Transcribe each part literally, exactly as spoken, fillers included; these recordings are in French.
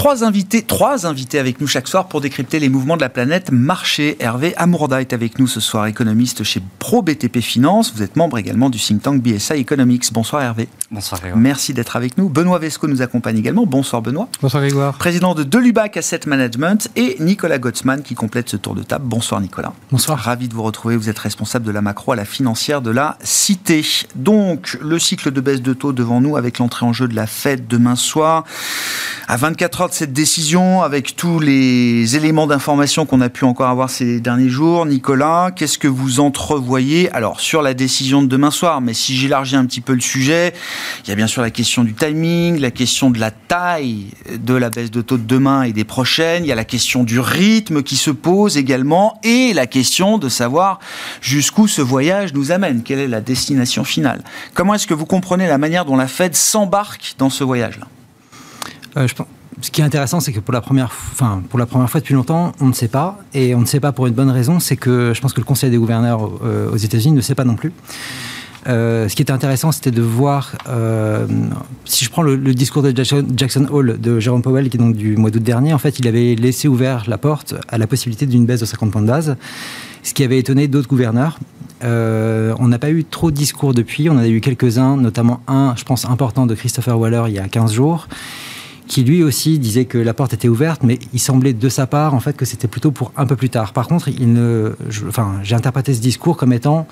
Trois invités, trois invités avec nous chaque soir pour décrypter les mouvements de la planète marché. Hervé Amourda est avec nous ce soir, économiste chez Pro B T P Finance. Vous êtes membre également du think tank B S I Economics. Bonsoir Hervé. Bonsoir Grégoire. Merci d'être avec nous. Benoît Vesco nous accompagne également. Bonsoir Benoît. Bonsoir Grégoire. Président de Delubac Asset Management et Nicolas Gottsman qui complète ce tour de table. Bonsoir Nicolas. Bonsoir. Ravi de vous retrouver. Vous êtes responsable de la macro à la financière de la Cité. Donc, le cycle de baisse de taux devant nous avec l'entrée en jeu de la Fed demain soir. À vingt-quatre heures de cette décision, avec tous les éléments d'information qu'on a pu encore avoir ces derniers jours, Nicolas, qu'est-ce que vous entrevoyez ? Alors, sur la décision de demain soir, mais si j'élargis un petit peu le sujet, il y a bien sûr la question du timing, la question de la taille de la baisse de taux de demain et des prochaines, il y a la question du rythme qui se pose également, et la question de savoir jusqu'où ce voyage nous amène, quelle est la destination finale. Comment est-ce que vous comprenez la manière dont la Fed s'embarque dans ce voyage-là ? Euh, je pense, ce qui est intéressant, c'est que pour la, première, enfin, pour la première fois depuis longtemps, on ne sait pas. Et on ne sait pas pour une bonne raison, c'est que je pense que le Conseil des gouverneurs euh, aux États-Unis ne sait pas non plus. Euh, ce qui était intéressant, c'était de voir, euh, si je prends le, le discours de Jackson, Jackson Hole de Jérôme Powell, qui est donc du mois d'août dernier, en fait, il avait laissé ouvert la porte à la possibilité d'une baisse de cinquante points de base, ce qui avait étonné d'autres gouverneurs. Euh, on n'a pas eu trop de discours depuis, on en a eu quelques-uns, notamment un, je pense, important de Christopher Waller il y a quinze jours, qui lui aussi disait que la porte était ouverte, mais il semblait de sa part en fait que c'était plutôt pour un peu plus tard. Par contre, il ne, je, enfin, j'ai interprété ce discours comme étant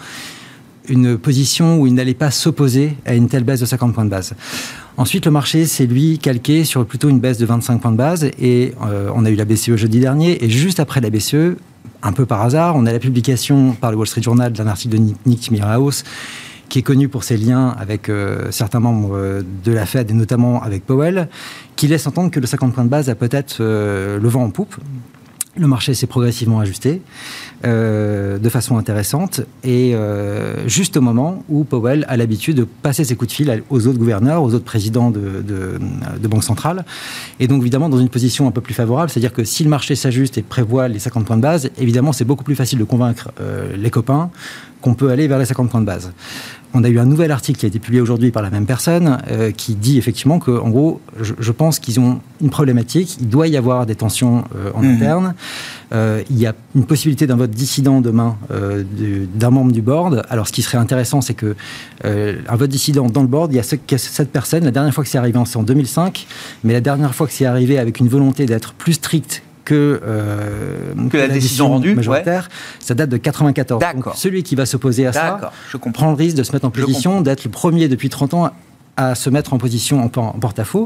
une position où il n'allait pas s'opposer à une telle baisse de cinquante points de base. Ensuite, le marché s'est lui calqué sur plutôt une baisse de vingt-cinq points de base, et euh, on a eu la B C E jeudi dernier, et juste après la B C E, un peu par hasard, on a la publication par le Wall Street Journal d'un article de Nick Timiraos, qui est connu pour ses liens avec euh, certains membres euh, de la Fed, et notamment avec Powell, qui laisse entendre que le cinquante points de base a peut-être euh, le vent en poupe. Le marché s'est progressivement ajusté euh, de façon intéressante, et euh, juste au moment où Powell a l'habitude de passer ses coups de fil aux autres gouverneurs, aux autres présidents de, de, de banques centrales, et donc évidemment dans une position un peu plus favorable, c'est-à-dire que si le marché s'ajuste et prévoit les cinquante points de base, évidemment c'est beaucoup plus facile de convaincre euh, les copains qu'on peut aller vers les cinquante points de base. On a eu un nouvel article qui a été publié aujourd'hui par la même personne euh, qui dit effectivement que, en gros, je, je pense qu'ils ont une problématique. Il doit y avoir des tensions euh, en mmh. interne. Euh, il y a une possibilité d'un vote dissident demain euh, de, d'un membre du board. Alors, ce qui serait intéressant, c'est que euh, un vote dissident dans le board, il y a, ce, il y a cette personne. La dernière fois que c'est arrivé, c'est en deux mille cinq, mais la dernière fois que c'est arrivé avec une volonté d'être plus stricte que, euh, que, que la, la décision rendue majoritaire, ouais. Ça date de quatre-vingt-quatorze. D'accord. Donc, celui qui va s'opposer à D'accord. ça Je prend le risque de se mettre en position d'être le premier depuis trente ans à se mettre en position en, en porte-à-faux.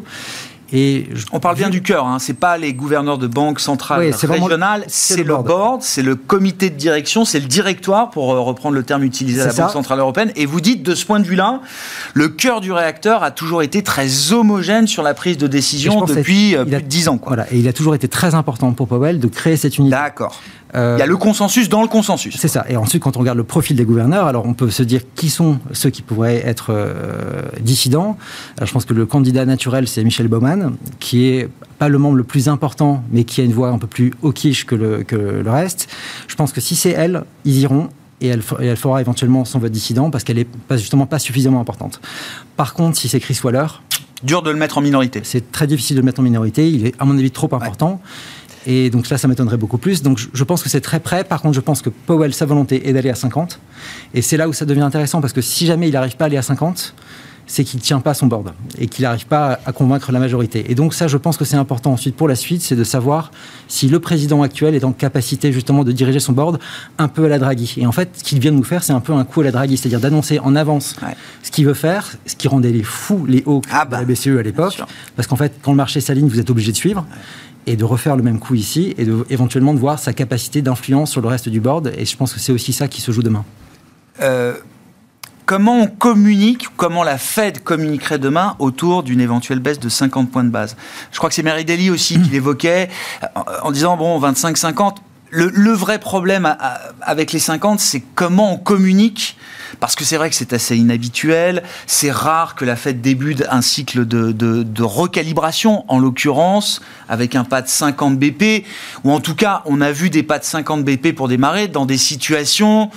Et je, on parle bien du cœur, hein. C'est pas les gouverneurs de banques centrales oui, c'est régionales, c'est, c'est le board. board, c'est le comité de direction, c'est le directoire, pour reprendre le terme utilisé à la ça. Banque centrale européenne. Et vous dites, de ce point de vue-là, le cœur du réacteur a toujours été très homogène sur la prise de décision depuis plus de dix ans. Quoi. Voilà, et il a toujours été très important pour Powell de créer cette unité. D'accord. Euh, il y a le consensus dans le consensus. C'est ça. Et ensuite, quand on regarde le profil des gouverneurs, alors on peut se dire qui sont ceux qui pourraient être euh, dissidents. Alors, je pense que le candidat naturel, c'est Michelle Bowman, qui est pas le membre le plus important, mais qui a une voix un peu plus hawkish que le, que le reste. Je pense que si c'est elle, ils iront. Et elle, et elle fera éventuellement son vote dissident parce qu'elle n'est pas, justement pas suffisamment importante. Par contre, si c'est Chris Waller... Dur de le mettre en minorité. C'est très difficile de le mettre en minorité. Il est, à mon avis, trop important. Ouais. Et donc là, ça m'étonnerait beaucoup plus. Donc je, je pense que c'est très près. Par contre, je pense que Powell, sa volonté est d'aller à cinquante. Et c'est là où ça devient intéressant parce que si jamais il n'arrive pas à aller à cinquante, c'est qu'il ne tient pas son board et qu'il n'arrive pas à convaincre la majorité. Et donc ça, je pense que c'est important ensuite pour la suite, c'est de savoir si le président actuel est en capacité justement de diriger son board un peu à la Draghi. Et en fait, ce qu'il vient de nous faire, c'est un peu un coup à la Draghi, c'est-à-dire d'annoncer en avance ouais. ce qu'il veut faire, ce qui rendait les fous, les hauts ah bah, de la B C E à l'époque. Parce qu'en fait, quand le marché s'aligne, vous êtes obligé de suivre. Ouais. Et de refaire le même coup ici, et de, éventuellement de voir sa capacité d'influence sur le reste du board. Et je pense que c'est aussi ça qui se joue demain. Euh, comment on communique, comment la Fed communiquerait demain autour d'une éventuelle baisse de cinquante points de base ? Je crois que c'est Mary Daly aussi mmh. qui l'évoquait, en, en disant, bon, vingt-cinq cinquante, le, le vrai problème à, à, avec les cinquante, c'est comment on communique. Parce que c'est vrai que c'est assez inhabituel, c'est rare que la Fed débute un cycle de, de, de recalibration, en l'occurrence, avec un pas de cinquante B P, ou en tout cas, on a vu des pas de cinquante B P pour démarrer dans des situations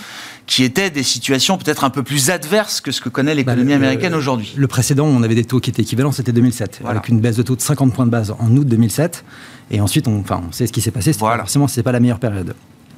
qui étaient des situations peut-être un peu plus adverses que ce que connaît l'économie bah, le, américaine aujourd'hui. Le précédent, on avait des taux qui étaient équivalents, c'était deux mille sept, voilà. Avec une baisse de taux de cinquante points de base en août deux mille sept. Et ensuite, on, enfin, on sait ce qui s'est passé. C'était voilà. Forcément, ce n'est pas la meilleure période.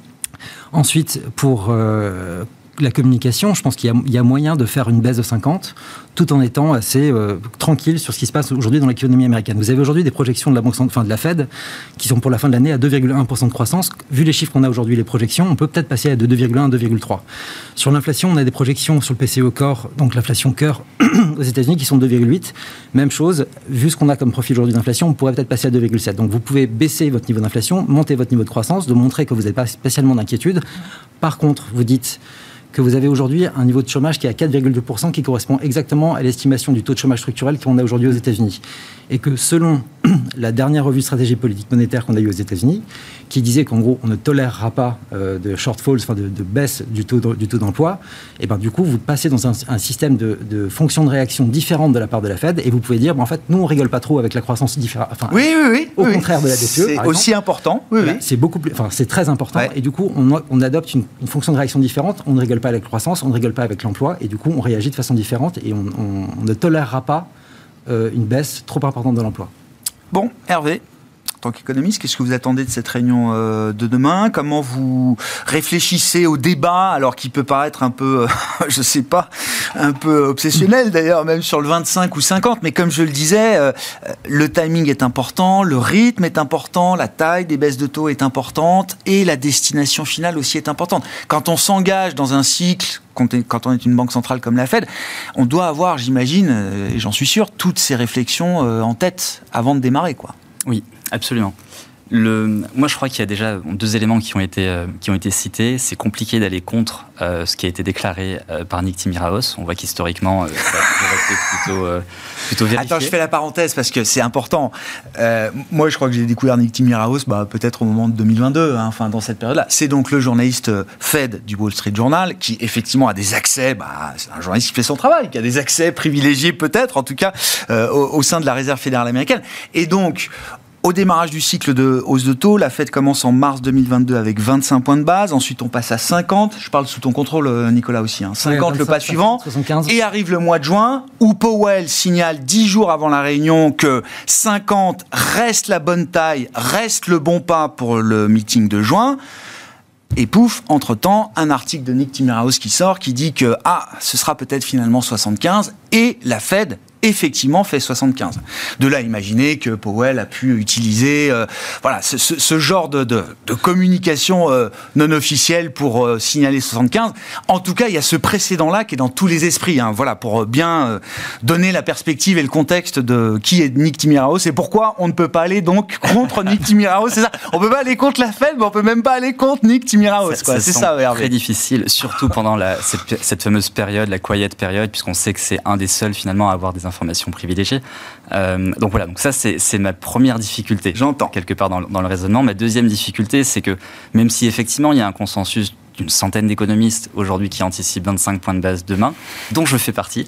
Ensuite, pour euh, la communication, je pense qu'il y a, il y a moyen de faire une baisse de cinquante tout en étant assez euh, tranquille sur ce qui se passe aujourd'hui dans l'économie américaine. Vous avez aujourd'hui des projections de la, banque, enfin, de la Fed qui sont pour la fin de l'année à deux virgule un pour cent de croissance. Vu les chiffres qu'on a aujourd'hui, les projections, on peut peut-être passer à deux virgule un, deux virgule trois. Sur l'inflation, on a des projections sur le P C E Core, donc l'inflation cœur aux États-Unis qui sont de deux virgule huit. Même chose, vu ce qu'on a comme profil aujourd'hui d'inflation, on pourrait peut-être passer à deux virgule sept. Donc vous pouvez baisser votre niveau d'inflation, monter votre niveau de croissance, de montrer que vous n'avez pas spécialement d'inquiétude. Par contre, vous dites que vous avez aujourd'hui un niveau de chômage qui est à quatre virgule deux pour cent, qui correspond exactement à l'estimation du taux de chômage structurel qu'on a aujourd'hui aux États-Unis. Et que selon la dernière revue stratégie politique monétaire qu'on a eue aux États-Unis, qui disait qu'en gros, on ne tolérera pas euh, de shortfalls, enfin de, de baisse du taux, de, du taux d'emploi, et ben du coup, vous passez dans un, un système de, de fonction de réaction différente de la part de la Fed, et vous pouvez dire, ben, en fait, nous, on rigole pas trop avec la croissance différente. Enfin, oui, oui, oui. Au oui, contraire oui. de la B C E, c'est par aussi exemple, important. Oui, voilà, oui. C'est beaucoup plus, enfin, c'est très important, ouais. Et du coup, on, on adopte une, une fonction de réaction différente. On ne rigole pas avec la croissance, on ne rigole pas avec l'emploi, et du coup, on réagit de façon différente, et on, on, on ne tolérera pas euh, une baisse trop importante de l'emploi. Bon, Hervé, en tant qu'économiste, qu'est-ce que vous attendez de cette réunion euh, de demain ? Comment vous réfléchissez au débat, alors qu'il peut paraître un peu, euh, je ne sais pas, un peu obsessionnel d'ailleurs, même sur le vingt-cinq ou cinquante, mais comme je le disais, euh, le timing est important, le rythme est important, la taille des baisses de taux est importante, et la destination finale aussi est importante. Quand on s'engage dans un cycle, quand on est une banque centrale comme la Fed, on doit avoir, j'imagine, et j'en suis sûr, toutes ces réflexions en tête avant de démarrer, quoi. Oui, absolument. Le, moi, je crois qu'il y a déjà deux éléments qui ont été, euh, qui ont été cités. C'est compliqué d'aller contre euh, ce qui a été déclaré euh, par Nick Timiraos. On voit qu'historiquement, euh, ça a été plutôt, euh, plutôt vérifié. Attends, je fais la parenthèse parce que c'est important. Euh, moi, je crois que j'ai découvert Nick Timiraos bah, peut-être au moment de deux mille vingt-deux, hein, enfin, dans cette période-là. C'est donc le journaliste Fed du Wall Street Journal qui, effectivement, a des accès. Bah, c'est un journaliste qui fait son travail, qui a des accès privilégiés, peut-être, en tout cas, euh, au, au sein de la Réserve fédérale américaine. Et donc, au démarrage du cycle de hausse de taux, la Fed commence en mars deux mille vingt-deux avec vingt-cinq points de base. Ensuite, on passe à cinquante. Je parle sous ton contrôle, Nicolas, aussi. Hein. cinquante, oui, vingt-cinq, le pas suivant. soixante-quinze. Et arrive le mois de juin, où Powell signale dix jours avant la réunion que cinquante reste la bonne taille, reste le bon pas pour le meeting de juin. Et pouf, entre-temps, un article de Nick Timiraos qui sort, qui dit que ah, ce sera peut-être finalement soixante-quinze. Et la Fed effectivement fait soixante-quinze. De là, imaginez que Powell a pu utiliser euh, voilà, ce, ce, ce genre de, de, de communication euh, non officielle pour euh, signaler soixante-quinze. En tout cas, il y a ce précédent-là qui est dans tous les esprits. Hein, voilà, pour bien euh, donner la perspective et le contexte de qui est Nick Timiraos et pourquoi on ne peut pas aller donc contre Nick Timiraos. C'est ça. On ne peut pas aller contre la Fed, mais on peut même pas aller contre Nick Timiraos. Ça, quoi. Ça c'est ça, Hervé. Très difficile, surtout pendant la, cette, cette fameuse période, la quiet période, puisqu'on sait que c'est un des seuls finalement à avoir des informations privilégiées. Euh, donc voilà, donc ça c'est, c'est ma première difficulté. J'entends. Quelque part dans, dans le raisonnement. Ma deuxième difficulté, c'est que même si effectivement il y a un consensus d'une centaine d'économistes aujourd'hui qui anticipent vingt-cinq points de base demain, dont je fais partie,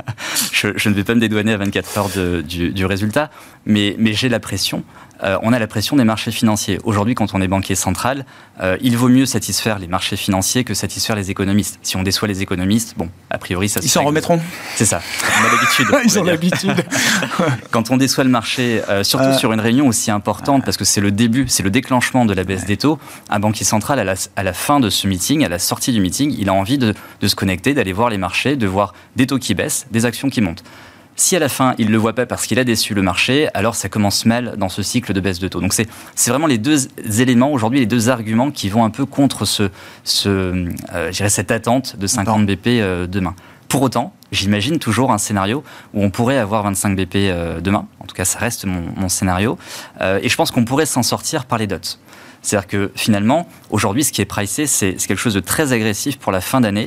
je, je ne vais pas me dédouaner à vingt-quatre heures de, du, du résultat, mais, mais j'ai la pression. Euh, on a la pression des marchés financiers. Aujourd'hui, quand on est banquier central, euh, il vaut mieux satisfaire les marchés financiers que satisfaire les économistes. Si on déçoit les économistes, bon, a priori, ça se Ils s'en remettront. C'est ça. On a l'habitude. Ils ont l'habitude. Quand on déçoit le marché, euh, surtout euh... sur une réunion aussi importante, parce que c'est le début, c'est le déclenchement de la baisse des taux, un banquier central, à la, à la fin de ce meeting, à la sortie du meeting, il a envie de, de se connecter, d'aller voir les marchés, de voir des taux qui baissent, des actions qui montent. Si à la fin, il ne le voit pas parce qu'il a déçu le marché, alors ça commence mal dans ce cycle de baisse de taux. Donc c'est, c'est vraiment les deux éléments, aujourd'hui, les deux arguments qui vont un peu contre ce, ce, euh, je dirais cette attente de cinquante B P euh, demain. Pour autant, j'imagine toujours un scénario où on pourrait avoir vingt-cinq B P euh, demain. En tout cas, ça reste mon, mon scénario. Euh, et je pense qu'on pourrait s'en sortir par les dots. C'est-à-dire que finalement, aujourd'hui, ce qui est pricé, c'est, c'est quelque chose de très agressif pour la fin d'année.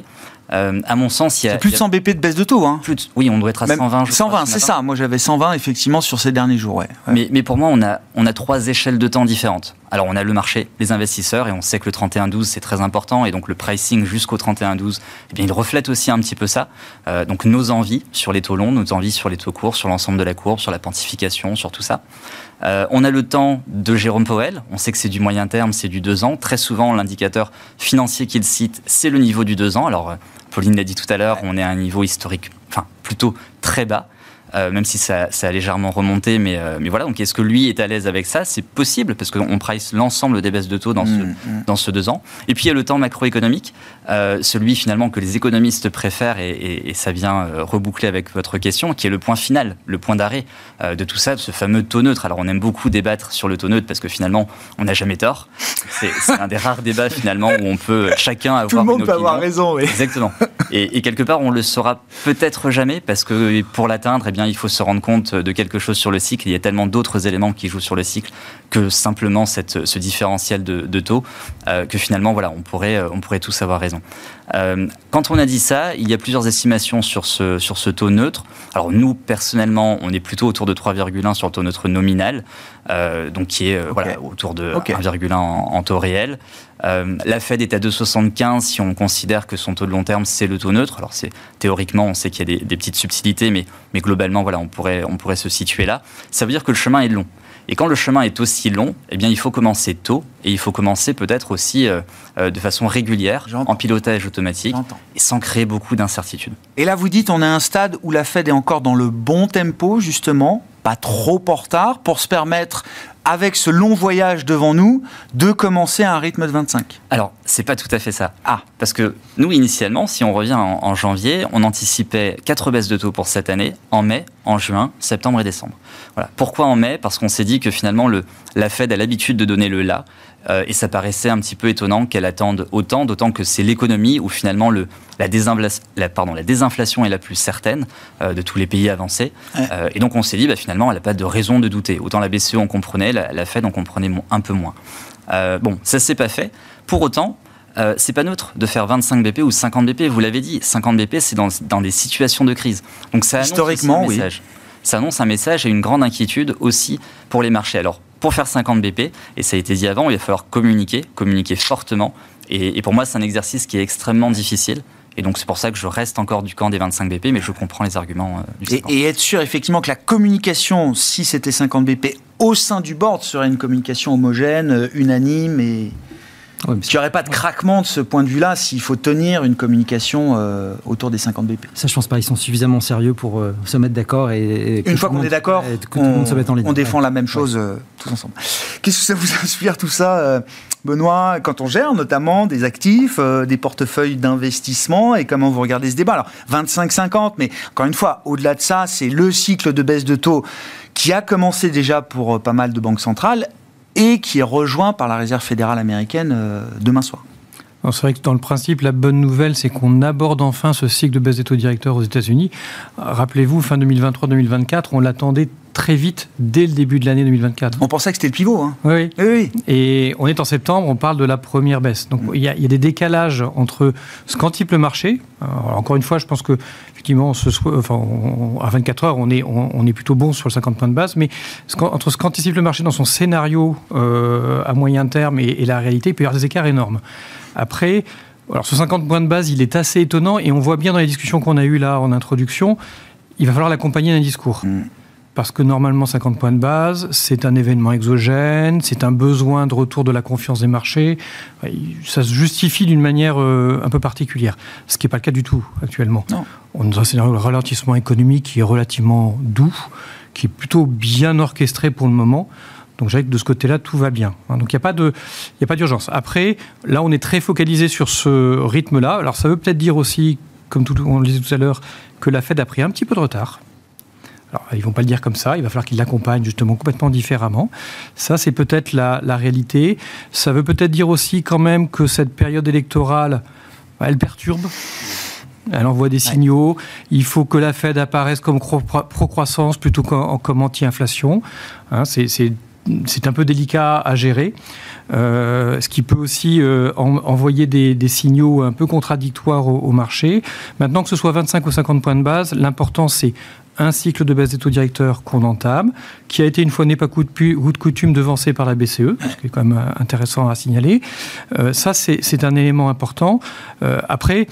Euh, à mon sens, il y a... C'est plus de cent B P de baisse de taux. Hein. Plus de, oui, on doit être à Même cent vingt. Je cent vingt, crois, c'est ça. Moi, j'avais cent vingt, effectivement, sur ces derniers jours. Ouais. Ouais. Mais, mais pour moi, on a, on a trois échelles de temps différentes. Alors, on a le marché, les investisseurs, et on sait que le trente et un douze, c'est très important. Et donc, le pricing jusqu'au trente et un douze, eh bien, il reflète aussi un petit peu ça. Euh, donc, nos envies sur les taux longs, nos envies sur les taux courts, sur l'ensemble de la courbe, sur la quantification, sur tout ça. Euh, on a le temps de Jérôme Powell. On sait que c'est du moyen terme, c'est du deux ans. Très souvent, l'indicateur financier qu'il cite, c'est le niveau du deux ans. Alors, Pauline l'a dit tout à l'heure, on est à un niveau historique, enfin, plutôt très bas. Euh, même si ça, ça a légèrement remonté, mais, euh, mais voilà, donc est-ce que lui est à l'aise avec ça? C'est possible, parce qu'on price l'ensemble des baisses de taux dans, mmh, ce, mmh. dans ce deux ans. Et puis il y a le temps macroéconomique, euh, celui finalement que les économistes préfèrent, et, et, et ça vient euh, reboucler avec votre question, qui est le point final, le point d'arrêt euh, de tout ça, de ce fameux taux neutre. Alors on aime beaucoup débattre sur le taux neutre, parce que finalement, on n'a jamais tort. C'est, c'est un des rares débats finalement où on peut chacun avoir une opinion. Tout le monde peut avoir raison, oui. Exactement. Et, et quelque part, on le saura peut-être jamais, parce que pour l'atteindre, eh bien, il faut se rendre compte de quelque chose sur le cycle. Il y a tellement d'autres éléments qui jouent sur le cycle que simplement cette, ce différentiel de, de taux, euh, que finalement, voilà, on pourrait, on pourrait tous avoir raison. Euh, quand on a dit ça, il y a plusieurs estimations sur ce, sur ce taux neutre. Alors nous, personnellement, on est plutôt autour de trois virgule un sur le taux neutre nominal, euh, donc qui est euh, okay. voilà, autour de okay. un virgule un en, en taux réel. Euh, la Fed est à deux virgule soixante-quinze si on considère que son taux de long terme, c'est le taux neutre. Alors c'est, théoriquement, on sait qu'il y a des, des petites subtilités, mais, mais globalement, voilà, on pourrait, on pourrait se situer là. Ça veut dire que le chemin est long. Et quand le chemin est aussi long, eh bien, il faut commencer tôt, et il faut commencer peut-être aussi euh, euh, de façon régulière, J'entends. en pilotage automatique, J'entends. et sans créer beaucoup d'incertitudes. Et là, vous dites, on est à un stade où la Fed est encore dans le bon tempo, justement, pas trop en retard, pour se permettre, avec ce long voyage devant nous, de commencer à un rythme de vingt-cinq. Alors, c'est pas tout à fait ça. Ah, parce que nous, initialement, si on revient en, en janvier, on anticipait quatre baisses de taux pour cette année, en mai, en juin, septembre et décembre. Voilà. Pourquoi en mai? Parce qu'on s'est dit que finalement, le, la Fed a l'habitude de donner le là, euh, et ça paraissait un petit peu étonnant qu'elle attende autant, d'autant que c'est l'économie où finalement le, la, désinfla- la, pardon, la désinflation est la plus certaine euh, de tous les pays avancés. Ouais. Euh, et donc on s'est dit, bah, finalement, elle n'a pas de raison de douter. Autant la B C E, on comprenait, la, la Fed, on comprenait un peu moins. Euh, bon, ça ne s'est pas fait. Pour autant, Euh, c'est pas neutre de faire vingt-cinq B P ou cinquante B P, vous l'avez dit, cinquante B P c'est dans, dans des situations de crise. Donc ça annonce historiquement, un message. Oui. Ça annonce un message et une grande inquiétude aussi pour les marchés. Alors pour faire cinquante B P, et ça a été dit avant, il va falloir communiquer, communiquer fortement. Et, et pour moi c'est un exercice qui est extrêmement difficile. Et donc c'est pour ça que je reste encore du camp des vingt-cinq B P, mais je comprends les arguments euh, du et, et être sûr effectivement que la communication, si c'était cinquante B P, au sein du board serait une communication homogène, unanime et... Ouais, il n'y aurait pas de craquement de ce point de vue-là s'il faut tenir une communication euh, autour des cinquante B P. Ça, je pense pas. Ils sont suffisamment sérieux pour euh, se mettre d'accord. Et, et une fois qu'on est d'accord, on, on défend ouais. la même chose ouais. euh, tous ensemble. Qu'est-ce que ça vous inspire tout ça, euh, Benoît, quand on gère notamment des actifs, euh, des portefeuilles d'investissement, et comment vous regardez ce débat? Alors, vingt-cinq cinquante, mais encore une fois, au-delà de ça, c'est le cycle de baisse de taux qui a commencé déjà pour euh, pas mal de banques centrales, et qui est rejoint par la Réserve fédérale américaine euh, demain soir. Alors c'est vrai que dans le principe, la bonne nouvelle, c'est qu'on aborde enfin ce cycle de baisse des taux directeurs aux États-Unis. Rappelez-vous, fin deux mille vingt-trois deux mille vingt-quatre, on l'attendait très vite, dès le début de l'année deux mille vingt-quatre. On pensait que c'était le pivot. Hein. Oui. oui, oui. Et on est en septembre, on parle de la première baisse. Donc il y a, il y a des décalages entre ce qu'anticipe le marché. Alors, encore une fois, je pense que effectivement, ce soit, enfin, on, à vingt-quatre heures, on est, on, on est plutôt bon sur le cinquante points de base, mais ce entre ce qu'anticipe le marché dans son scénario euh, à moyen terme et, et la réalité, il peut y avoir des écarts énormes. Après, alors ce cinquante points de base, il est assez étonnant, et on voit bien dans les discussions qu'on a eues là en introduction, il va falloir l'accompagner d'un discours. Mmh. Parce que normalement, cinquante points de base, c'est un événement exogène, c'est un besoin de retour de la confiance des marchés. Ça se justifie d'une manière euh, un peu particulière. Ce qui n'est pas le cas du tout actuellement. Non. On a un scénario de ralentissement économique qui est relativement doux, qui est plutôt bien orchestré pour le moment. Donc je dirais que de ce côté-là, tout va bien. Donc il n'y a pas de, il n'y a pas d'urgence. Après, là, on est très focalisé sur ce rythme-là. Alors ça veut peut-être dire aussi, comme tout, on le disait tout à l'heure, que la Fed a pris un petit peu de retard. Alors, ils ne vont pas le dire comme ça, il va falloir qu'ils l'accompagnent justement complètement différemment. Ça, c'est peut-être la, la réalité. Ça veut peut-être dire aussi quand même que cette période électorale, elle perturbe. Elle envoie des signaux. Ouais. Il faut que la Fed apparaisse comme pro- pro-croissance plutôt qu'en comme anti-inflation. Hein, c'est, c'est c'est un peu délicat à gérer, euh, ce qui peut aussi euh, en, envoyer des, des signaux un peu contradictoires au, au marché. Maintenant, que ce soit vingt-cinq ou cinquante points de base, l'important, c'est un cycle de baisse des taux directeurs qu'on entame, qui a été une fois n'est pas coup de, pu, coup de coutume devancé par la B C E, ce qui est quand même intéressant à signaler. Euh, ça, c'est, c'est un élément important. Euh, après,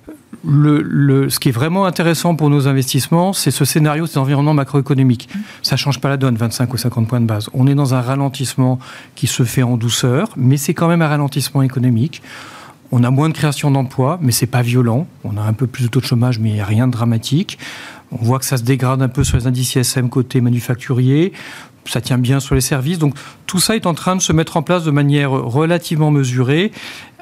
Le, le, ce qui est vraiment intéressant pour nos investissements, c'est ce scénario, cet environnement macroéconomique. Ça ne change pas la donne, vingt-cinq ou cinquante points de base. On est dans un ralentissement qui se fait en douceur, mais c'est quand même un ralentissement économique. On a moins de création d'emplois, mais ce n'est pas violent. On a un peu plus de taux de chômage, mais rien de dramatique. On voit que ça se dégrade un peu sur les indices I S M côté manufacturier. Ça tient bien sur les services. Donc tout ça est en train de se mettre en place de manière relativement mesurée.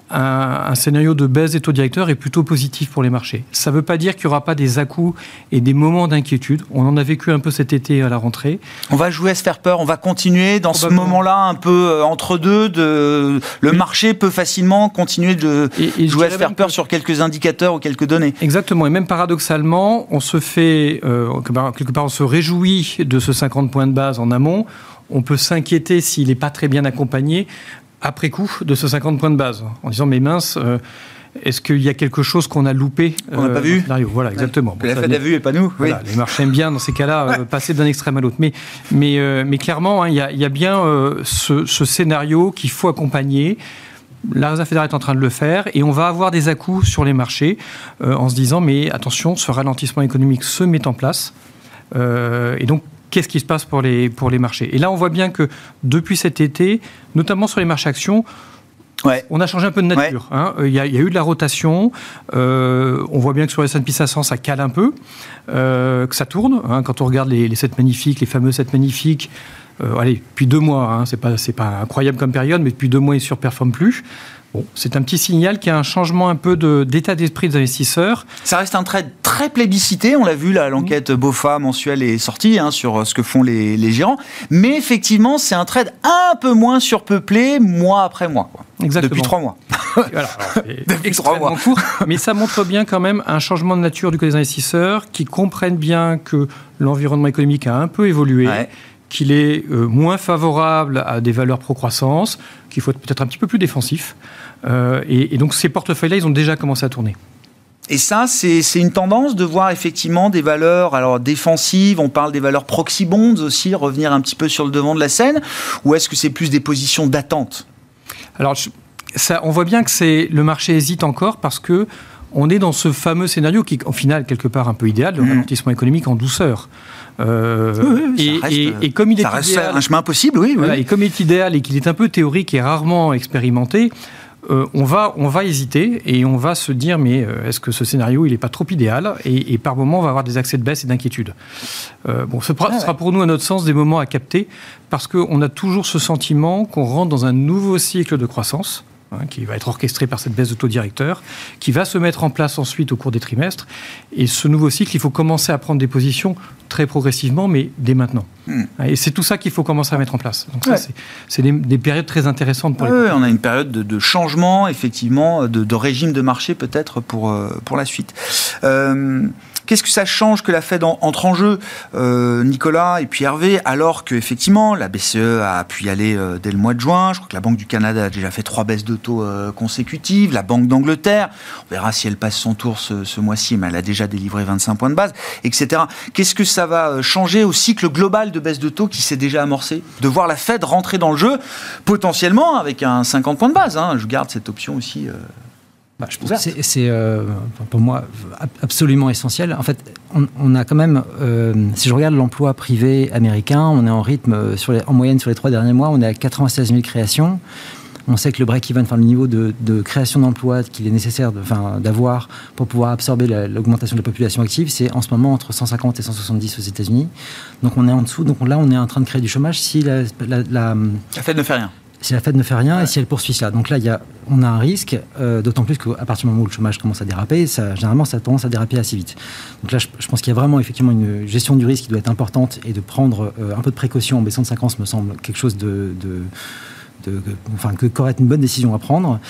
Un, un scénario de baisse des taux directeurs est plutôt positif pour les marchés. Ça ne veut pas dire qu'il n'y aura pas des à-coups et des moments d'inquiétude. On en a vécu un peu cet été à la rentrée. On va jouer à se faire peur, on va continuer dans ce moment-là un peu entre deux. De... Le oui. marché peut facilement continuer de et, et jouer à se faire peur que... sur quelques indicateurs ou quelques données. Exactement, et même paradoxalement, on se fait, euh, quelque part on se réjouit de ce cinquante points de base en amont. On peut s'inquiéter s'il n'est pas très bien accompagné après coup de ce cinquante points de base, en disant mais mince, euh, est-ce qu'il y a quelque chose qu'on a loupé On n'a euh, pas vu. Voilà, exactement. Que bon, la Fed a vu et pas nous. Voilà, oui. Les marchés aiment bien dans ces cas-là euh, passer d'un extrême à l'autre. Mais, mais, euh, mais clairement, il hein, y, y a bien euh, ce, ce scénario qu'il faut accompagner. La Réserve fédérale est en train de le faire et on va avoir des à-coups sur les marchés euh, en se disant mais attention, ce ralentissement économique se met en place euh, et donc qu'est-ce qui se passe pour les, pour les marchés? Et là, on voit bien que depuis cet été, notamment sur les marchés actions, ouais. on a changé un peu de nature. Ouais. Hein. Il y a, il y a eu de la rotation. Euh, on voit bien que sur les S and P cinq cents, ça cale un peu, euh, que ça tourne. Hein. Quand on regarde les, les sept magnifiques, les fameux sept magnifiques, euh, allez, depuis deux mois, hein, c'est pas, c'est pas incroyable comme période, mais depuis deux mois, ils ne surperforment plus. Bon, c'est un petit signal qu'il y a un changement un peu de, d'état d'esprit des investisseurs. Ça reste un trade très plébiscité, on l'a vu, là, l'enquête BOFA mensuelle est sortie hein, sur ce que font les, les gérants, mais effectivement, c'est un trade un peu moins surpeuplé mois après mois. Quoi. Exactement. Depuis trois mois. Voilà, depuis trois mois. Court, mais ça montre bien quand même un changement de nature du côté des investisseurs qui comprennent bien que l'environnement économique a un peu évolué. Ouais. Qu'il est euh, moins favorable à des valeurs pro-croissance, qu'il faut être peut-être un petit peu plus défensif. Euh, et, et donc ces portefeuilles-là, ils ont déjà commencé à tourner. Et ça, c'est, c'est une tendance de voir effectivement des valeurs alors défensives, on parle des valeurs proxy bonds aussi, revenir un petit peu sur le devant de la scène, ou est-ce que c'est plus des positions d'attente? Alors, ça, on voit bien que c'est, le marché hésite encore parce que on est dans ce fameux scénario qui est, au final, quelque part un peu idéal, le mmh. ralentissement économique en douceur. Euh, oui, oui, et, reste, et, et comme il est ça reste idéal, un chemin possible, oui. Voilà, oui. Et comme il est idéal et qu'il est un peu théorique et rarement expérimenté, euh, on va on va hésiter et on va se dire mais euh, est-ce que ce scénario il est pas trop idéal et, et par moments on va avoir des accès de baisse et d'inquiétude. Euh, bon, ce, ah, ce sera ouais. pour nous à notre sens des moments à capter parce qu'on a toujours ce sentiment qu'on rentre dans un nouveau cycle de croissance. Hein, qui va être orchestré par cette baisse de taux directeur, qui va se mettre en place ensuite au cours des trimestres. Et ce nouveau cycle, il faut commencer à prendre des positions très progressivement, mais dès maintenant. Mmh. Et c'est tout ça qu'il faut commencer à mettre en place. Donc ça, ouais. c'est, c'est des, des périodes très intéressantes pour les ouais, on a une période de, de changement, effectivement, de, de régime de marché peut-être pour, pour la suite. Euh, Qu'est-ce que ça change que la Fed entre en jeu, euh, Nicolas et puis Hervé, alors qu'effectivement, la B C E a pu y aller euh, dès le mois de juin. Je crois que la Banque du Canada a déjà fait trois baisses de taux euh, consécutives. La Banque d'Angleterre, on verra si elle passe son tour ce, ce mois-ci, mais elle a déjà délivré vingt-cinq points de base, et cetera. Qu'est-ce que ça va changer au cycle global de baisse de taux qui s'est déjà amorcé? De voir la Fed rentrer dans le jeu, potentiellement avec un cinquante points de base. Hein. Je garde cette option aussi... Euh Bah, je pense que c'est, c'est euh, pour moi absolument essentiel. En fait, on, on a quand même, euh, si je regarde l'emploi privé américain, on est en rythme, sur les, en moyenne sur les trois derniers mois, on est à quatre-vingt-seize mille créations. On sait que le break-even, enfin le niveau de, de création d'emplois qu'il est nécessaire de, enfin, d'avoir pour pouvoir absorber la, l'augmentation de la population active, c'est en ce moment entre cent cinquante et cent soixante-dix aux États-Unis. Donc on est en dessous. Donc là, on est en train de créer du chômage si la, la, la, la Fed ne fait rien. Si la Fed ne fait rien ouais. et si elle poursuit cela. Donc là, il y a, on a un risque, euh, d'autant plus qu'à partir du moment où le chômage commence à déraper, ça, généralement, ça a tendance à déraper assez vite. Donc là, je, je pense qu'il y a vraiment effectivement une gestion du risque qui doit être importante et de prendre euh, un peu de précaution en baissant de cinquante me semble quelque chose de... de, de, de enfin, que qu'aurait une bonne décision à prendre.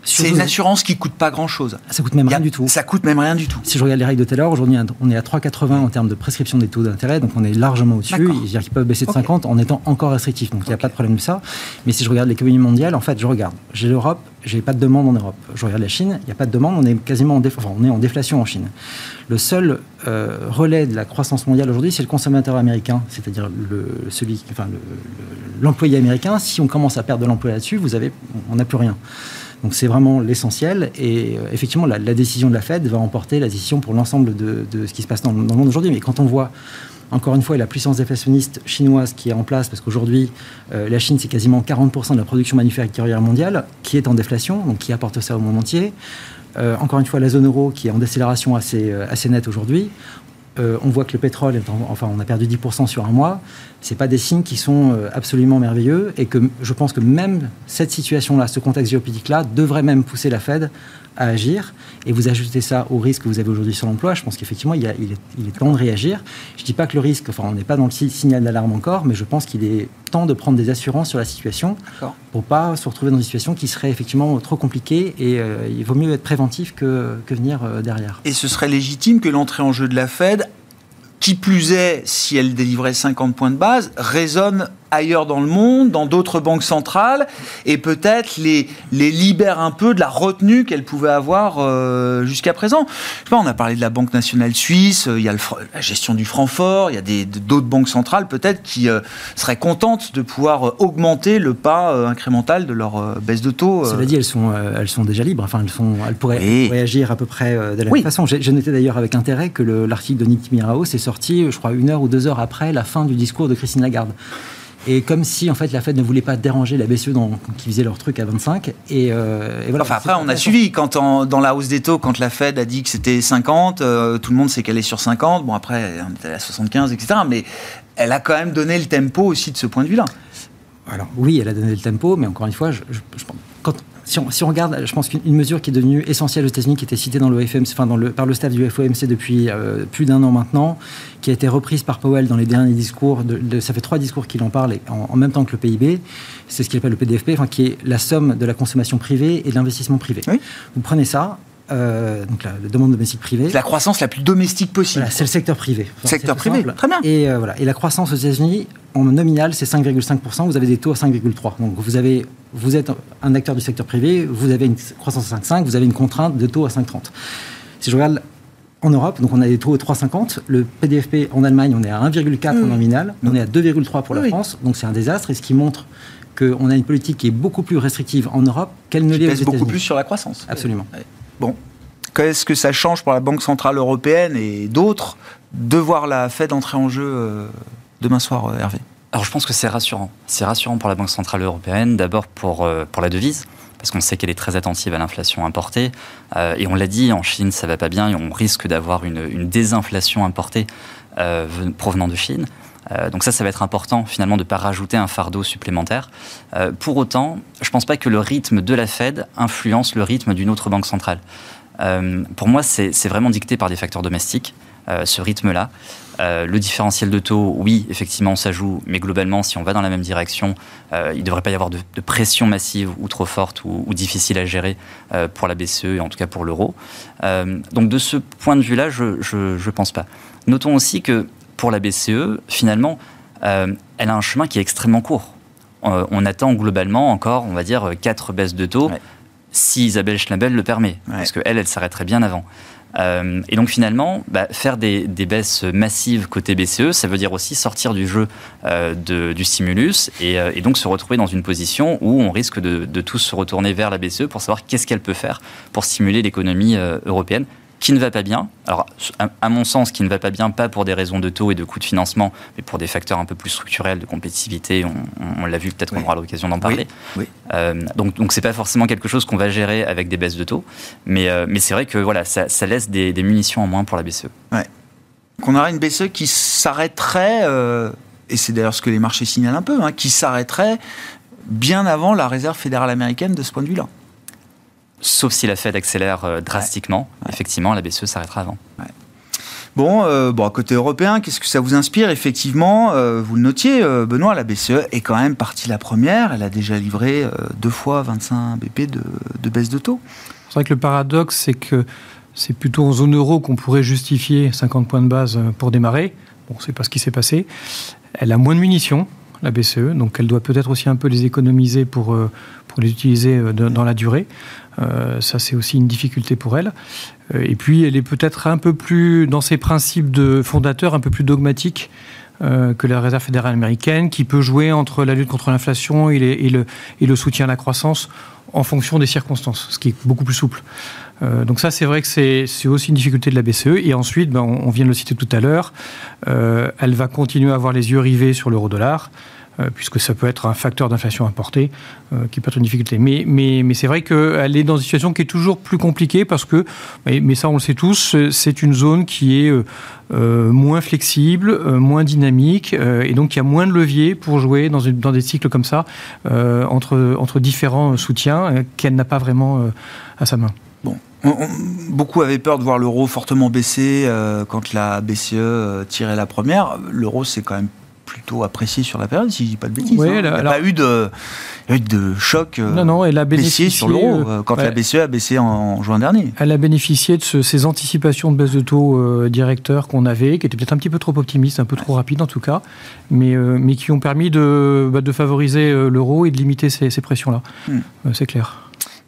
C'est une assurance qui ne coûte pas grand-chose. Ça coûte même a, rien du tout. Ça coûte même rien du tout. Si je regarde les règles de Taylor, aujourd'hui, on est à trois virgule quatre-vingts en termes de prescription des taux d'intérêt, donc on est largement au-dessus. C'est-à-dire qu'ils peuvent baisser de okay. cinquante en étant encore restrictifs, donc il okay. n'y a pas de problème de ça. Mais si je regarde l'économie mondiale, en fait, je regarde. J'ai l'Europe, j'ai pas de demande en Europe. Je regarde la Chine, il n'y a pas de demande, on est quasiment en, déf... enfin, on est en déflation en Chine. Le seul euh, relais de la croissance mondiale aujourd'hui, c'est le consommateur américain, c'est-à-dire le, celui, enfin, le, le, l'employé américain. Si on commence à perdre de l'emploi là-dessus, vous avez, on n'a plus rien. Donc c'est vraiment l'essentiel. Et euh, effectivement, la, la décision de la Fed va emporter la décision pour l'ensemble de, de ce qui se passe dans, dans le monde aujourd'hui. Mais quand on voit, encore une fois, la puissance déflationniste chinoise qui est en place, parce qu'aujourd'hui, euh, la Chine, c'est quasiment quarante pour cent de la production manufacturière mondiale qui est en déflation, donc qui apporte ça au monde entier. Euh, encore une fois, la zone euro qui est en décélération assez, euh, assez nette aujourd'hui. Euh, on voit que le pétrole, est en, enfin, on a perdu dix pour cent sur un mois. Ce n'est pas des signes qui sont euh, absolument merveilleux. Et que je pense que même cette situation-là, ce contexte géopolitique-là, devrait même pousser la Fed à agir. Et vous ajoutez ça au risque que vous avez aujourd'hui sur l'emploi. Je pense qu'effectivement, il, y a, il, est, il est temps de réagir. Je ne dis pas que le risque, enfin, on n'est pas dans le signal d'alarme encore, mais je pense qu'il est temps de prendre des assurances sur la situation D'accord. pour ne pas se retrouver dans une situation qui serait effectivement trop compliquée. Et euh, il vaut mieux être préventif que, que venir euh, derrière. Et ce serait légitime que l'entrée en jeu de la Fed, qui plus est, si elle délivrait cinquante points de base, résonne ailleurs dans le monde, dans d'autres banques centrales, et peut-être les, les libère un peu de la retenue qu'elle pouvait avoir euh, jusqu'à présent. Je sais pas, on a parlé de la Banque nationale suisse, il y a le, la gestion du franc fort, il y a des, d'autres banques centrales peut-être qui euh, seraient contentes de pouvoir euh, augmenter le pas euh, incrémental de leur euh, baisse de taux. Euh. Cela dit, elles sont, euh, elles sont déjà libres, enfin, elles, sont, elles pourraient oui. réagir à peu près euh, de la oui. même façon. J'ai, j'ai noté d'ailleurs avec intérêt que le, l'article de Nick Timiraos est sorti, je crois, une heure ou deux heures après la fin du discours de Christine Lagarde. Et comme si, en fait, la Fed ne voulait pas déranger la B C E dans, qui faisait leur truc à vingt-cinq. Et, euh, et voilà. Enfin, après, on a suivi. Quand en, dans la hausse des taux, quand la Fed a dit que c'était cinquante, euh, tout le monde s'est calé sur cinquante. Bon, après, on était à soixante-quinze, et cetera. Mais elle a quand même donné le tempo aussi de ce point de vue-là. Alors, oui, elle a donné le tempo, mais encore une fois, je, je, je, quand, si, on, si on regarde, je pense qu'une mesure qui est devenue essentielle aux États-Unis, qui était citée dans le F O M C, enfin dans le, par le staff du F O M C depuis euh, plus d'un an maintenant, qui a été reprise par Powell dans les derniers discours, de, de, ça fait trois discours qu'il en parle et en, en même temps que le P I B, c'est ce qu'il appelle le P D F P, enfin, qui est la somme de la consommation privée et de l'investissement privé. Oui. Vous prenez ça, Euh, donc la, la demande domestique privée. C'est la croissance la plus domestique possible. Voilà, c'est le secteur privé. Enfin, secteur privé, simple. Très bien. Et, euh, voilà. Et la croissance aux États-Unis, en nominal, c'est cinq virgule cinq pour cent. Vous avez des taux à cinq virgule trois. Donc vous, avez, vous êtes un acteur du secteur privé, vous avez une croissance à cinq virgule cinq, vous avez une contrainte de taux à cinq virgule trente. Si je regarde en Europe, donc on a des taux à trois virgule cinquante. Le P D F P en Allemagne, on est à un virgule quatre mmh. en nominal. On est à deux virgule trois pour la oui. France. Donc c'est un désastre. Et ce qui montre qu'on a une politique qui est beaucoup plus restrictive en Europe qu'elle ne l'est aux États-Unis. Beaucoup plus sur la croissance. Absolument. Oui. Bon. Qu'est-ce que ça change pour la Banque Centrale Européenne et d'autres de voir la Fed entrer en jeu euh, demain soir, euh, Hervé ? Alors je pense que c'est rassurant. C'est rassurant pour la Banque Centrale Européenne, d'abord pour, euh, pour la devise, parce qu'on sait qu'elle est très attentive à l'inflation importée. Euh, et on l'a dit, en Chine, ça ne va pas bien et on risque d'avoir une, une désinflation importée euh, provenant de Chine. Euh, donc ça, ça va être important, finalement, de ne pas rajouter un fardeau supplémentaire. Euh, pour autant, je ne pense pas que le rythme de la Fed influence le rythme d'une autre banque centrale. Euh, pour moi, c'est, c'est vraiment dicté par des facteurs domestiques, euh, ce rythme-là. Euh, le différentiel de taux, oui, effectivement, ça joue, mais globalement, si on va dans la même direction, euh, il ne devrait pas y avoir de, de pression massive ou trop forte ou, ou difficile à gérer euh, pour la B C E et en tout cas pour l'euro. Euh, donc de ce point de vue-là, je ne pense pas. Notons aussi que pour la B C E, finalement, euh, elle a un chemin qui est extrêmement court. Euh, on attend globalement encore, on va dire, quatre baisses de taux. Ouais. Si Isabelle Schnabel le permet, ouais. parce qu'elle, elle, elle s'arrêterait bien avant. Euh, et donc finalement, bah, faire des, des baisses massives côté B C E, ça veut dire aussi sortir du jeu euh, de, du stimulus et, euh, et donc se retrouver dans une position où on risque de, de tous se retourner vers la B C E pour savoir qu'est-ce qu'elle peut faire pour stimuler l'économie euh, européenne, qui ne va pas bien. Alors, à, à mon sens, qui ne va pas bien, pas pour des raisons de taux et de coûts de financement, mais pour des facteurs un peu plus structurels de compétitivité. On, on, on l'a vu, peut-être oui. qu'on aura l'occasion d'en parler. Oui. Oui. Euh, donc, donc, c'est pas forcément quelque chose qu'on va gérer avec des baisses de taux, mais, euh, mais c'est vrai que voilà, ça, ça laisse des, des munitions en moins pour la B C E. Ouais. Qu'on aura une B C E qui s'arrêterait, euh, et c'est d'ailleurs ce que les marchés signalent un peu, hein, qui s'arrêterait bien avant la réserve fédérale américaine de ce point de vue-là. Sauf si la Fed accélère euh, drastiquement, ouais. effectivement, la B C E s'arrêtera avant. Ouais. Bon, euh, bon, à côté européen, qu'est-ce que ça vous inspire? Effectivement, euh, vous le notiez, euh, Benoît, la B C E est quand même partie la première. Elle a déjà livré euh, deux fois vingt-cinq B P de, de baisse de taux. C'est vrai que le paradoxe, c'est que c'est plutôt en zone euro qu'on pourrait justifier cinquante points de base pour démarrer. Bon, c'est pas ce qui s'est passé. Elle a moins de munitions, la B C E, donc elle doit peut-être aussi un peu les économiser pour, pour les utiliser de, dans la durée. Euh, ça, c'est aussi une difficulté pour elle. Euh, et puis, elle est peut-être un peu plus, dans ses principes de fondateur, un peu plus dogmatique euh, que la Réserve fédérale américaine, qui peut jouer entre la lutte contre l'inflation et, les, et, le, et le soutien à la croissance en fonction des circonstances, ce qui est beaucoup plus souple. Euh, donc ça, c'est vrai que c'est, c'est aussi une difficulté de la B C E. Et ensuite, ben, on, on vient de le citer tout à l'heure, euh, elle va continuer à avoir les yeux rivés sur l'euro-dollar, euh, puisque ça peut être un facteur d'inflation importé, euh, qui peut être une difficulté. Mais, mais, mais c'est vrai qu'elle est dans une situation qui est toujours plus compliquée, parce que, mais, mais ça on le sait tous, c'est une zone qui est euh, moins flexible, euh, moins dynamique, euh, et donc il y a moins de leviers pour jouer dans, une, dans des cycles comme ça, euh, entre, entre différents soutiens euh, qu'elle n'a pas vraiment euh, à sa main. Bon. On, on, beaucoup avaient peur de voir l'euro fortement baisser euh, quand la B C E euh, tirait la première. L'euro, c'est quand même plutôt apprécié sur la période, si je dis pas de bêtises. Oui, hein. Il n'y a alors, pas eu de, il y a eu de choc euh, non, non, elle a baissier sur l'euro euh, quand ouais, la B C E a baissé en, en juin dernier. Elle a bénéficié de ce, ces anticipations de baisse de taux euh, directeurs qu'on avait, qui étaient peut-être un petit peu trop optimistes, un peu trop rapides en tout cas, mais, euh, mais qui ont permis de, bah, de favoriser euh, l'euro et de limiter ces, ces pressions-là. Hmm. Euh, c'est clair.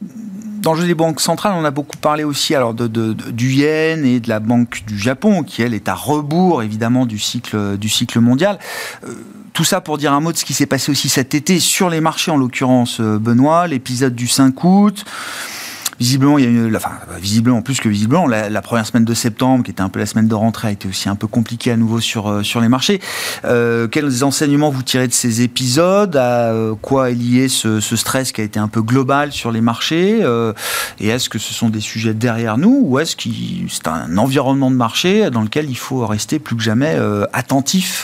Dans le jeu des banques centrales, on a beaucoup parlé aussi alors de, de, de, du yen et de la Banque du Japon, qui, elle, est à rebours, évidemment, du cycle, du cycle mondial. Euh, tout ça pour dire un mot de ce qui s'est passé aussi cet été sur les marchés, en l'occurrence, Benoît, l'épisode du cinq août. Visiblement, il y a eu, enfin, visiblement, plus que visiblement, la, la première semaine de septembre, qui était un peu la semaine de rentrée, a été aussi un peu compliquée à nouveau sur, sur les marchés. Euh, quels enseignements vous tirez de ces épisodes? À quoi est lié ce, ce stress qui a été un peu global sur les marchés? euh, Et est-ce que ce sont des sujets derrière nous, ou est-ce que c'est un environnement de marché dans lequel il faut rester plus que jamais euh, attentif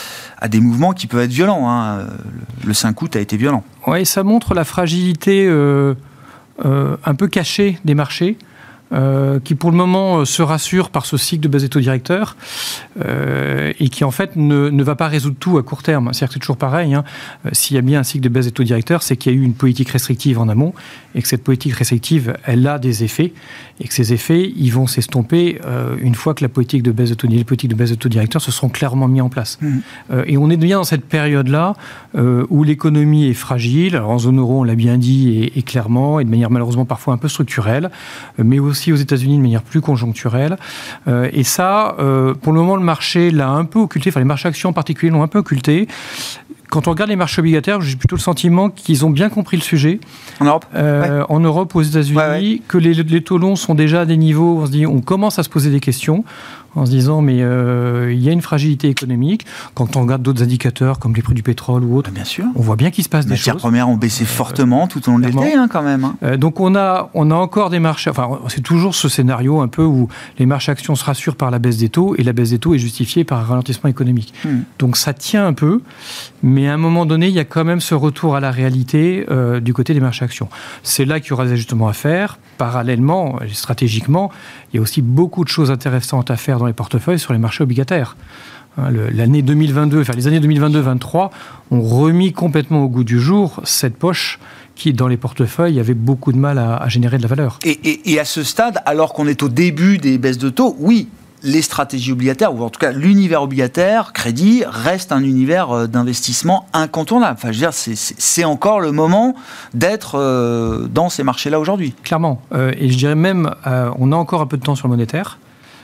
à des mouvements qui peuvent être violents, hein. Le cinq août a été violent. Oui, ça montre la fragilité euh... Euh, un peu caché des marchés, euh, qui pour le moment euh, se rassurent par ce cycle de baisse des taux directeurs, euh, et qui en fait ne, ne va pas résoudre tout à court terme. C'est-à-dire que c'est toujours pareil, hein. euh, s'il y a bien un cycle de baisse des taux directeurs, c'est qu'il y a eu une politique restrictive en amont, et que cette politique restrictive, elle a des effets, et que ces effets, ils vont s'estomper euh, une fois que la politique de baisse de taux, les politiques de baisse de taux directeurs se seront clairement mis en place. Mmh. Euh, et on est bien dans cette période-là euh, où l'économie est fragile. Alors en zone euro, on l'a bien dit, et, et clairement, et de manière malheureusement parfois un peu structurelle, euh, mais aussi aux États-Unis de manière plus conjoncturelle. Euh, et ça, euh, pour le moment, le marché l'a un peu occulté, enfin les marchés actions en particulier l'ont un peu occulté. Quand on regarde les marchés obligataires, j'ai plutôt le sentiment qu'ils ont bien compris le sujet. En Europe euh, ouais. En Europe, aux États-Unis, ouais, ouais. que les, les taux longs sont déjà à des niveaux, on se dit, on commence à se poser des questions, en se disant, mais euh, il y a une fragilité économique. Quand on regarde d'autres indicateurs, comme les prix du pétrole ou autres, bien sûr. On voit bien qu'il se passe les des choses. Les matières premières ont baissé euh, fortement tout au long de l'été, hein, quand même. Hein. Euh, donc on a, on a encore des marchés, enfin c'est toujours ce scénario un peu où les marchés actions se rassurent par la baisse des taux, et la baisse des taux est justifiée par un ralentissement économique. Hmm. Donc ça tient un peu, mais à un moment donné, il y a quand même ce retour à la réalité euh, du côté des marchés actions. C'est là qu'il y aura des ajustements à faire. Parallèlement, stratégiquement, il y a aussi beaucoup de choses intéressantes à faire dans les portefeuilles sur les marchés obligataires. L'année deux mille vingt-deux, enfin les années deux mille vingt-deux vingt-trois ont remis complètement au goût du jour cette poche qui, dans les portefeuilles, avait beaucoup de mal à, à générer de la valeur. Et, et, et à ce stade, alors qu'on est au début des baisses de taux, oui, les stratégies obligataires, ou en tout cas l'univers obligataire, crédit, reste un univers d'investissement incontournable. Enfin, je veux dire, c'est, c'est, c'est encore le moment d'être euh, dans ces marchés-là aujourd'hui. Clairement. Euh, et je dirais même, euh, on a encore un peu de temps sur le monétaire.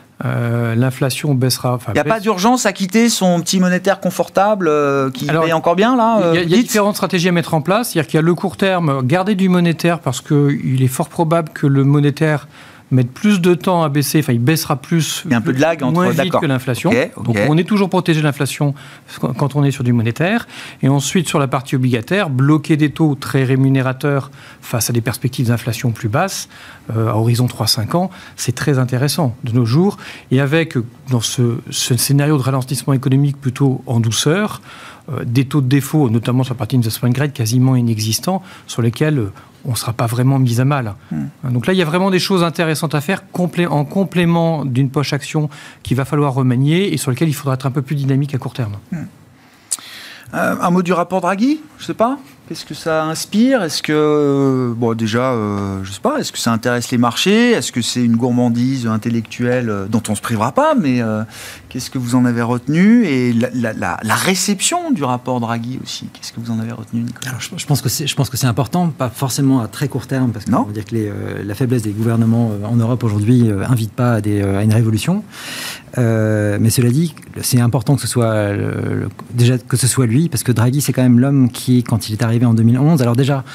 Euh, l'inflation baissera. Il n'y a baisse. Pas d'urgence à quitter son petit monétaire confortable euh, qui Alors, paye encore bien, là Il y a, y a différentes stratégies à mettre en place. C'est-à-dire qu'il y a le court terme, garder du monétaire, parce qu'il est fort probable que le monétaire mettre plus de temps à baisser, enfin il baissera plus, il y a un peu de lag entre, moins vite d'accord. que l'inflation. Okay, okay. Donc on est toujours protégé de l'inflation quand on est sur du monétaire. Et ensuite sur la partie obligataire, bloquer des taux très rémunérateurs face à des perspectives d'inflation plus basses, euh, à horizon trois à cinq ans, c'est très intéressant de nos jours. Et avec, dans ce, ce scénario de ralentissement économique plutôt en douceur, euh, des taux de défaut, notamment sur la partie investment grade, quasiment inexistants, sur lesquels euh, on ne sera pas vraiment mis à mal. Mmh. Donc là, il y a vraiment des choses intéressantes à faire complé- en complément d'une poche action qu'il va falloir remanier et sur lesquelles il faudra être un peu plus dynamique à court terme. Mmh. Euh, un mot du rapport Draghi, je ne sais pas. Qu'est-ce que ça inspire ? Est-ce que, bon, déjà, euh, je ne sais pas, est-ce que ça intéresse les marchés ? Est-ce que c'est une gourmandise intellectuelle euh, dont on ne se privera pas ? Mais euh, qu'est-ce que vous en avez retenu ? Et la, la, la, la réception du rapport Draghi aussi, qu'est-ce que vous en avez retenu, Nicolas ? Alors, je, je, pense que c'est, je pense que c'est important, pas forcément à très court terme, parce qu'on va dire que les, euh, la faiblesse des gouvernements euh, en Europe aujourd'hui n'invite euh, pas à, des, euh, à une révolution. Euh, mais cela dit, c'est important que ce soit le, le, déjà que ce soit lui, parce que Draghi, c'est quand même l'homme qui, quand il est arrivé en deux mille onze, alors déjà,